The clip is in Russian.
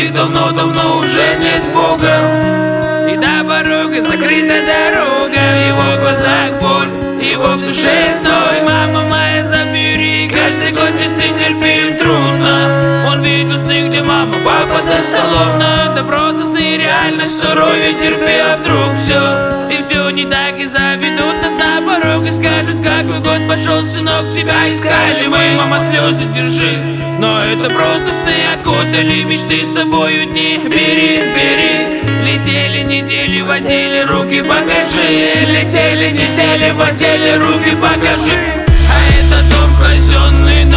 них давно-давно уже нет Бога. И до порога закрыта дорога, в его глазах боль, его в душе стой. Мама моя, забери, каждый год вести терпеть трудно. Он видел сны, где мама, папа за столом, но это просто сны, реальность суровее, терпи, а вдруг все. И все не так, и заведут нас на порог и скажут, какой год пошел, сынок, тебя искали мы. Мама, слезы держи, но это просто сны, окутали мечты собою дни. Бери, бери. Летели недели, водили руки, покажи. Летели недели, водили руки, покажи. А это дом казенный.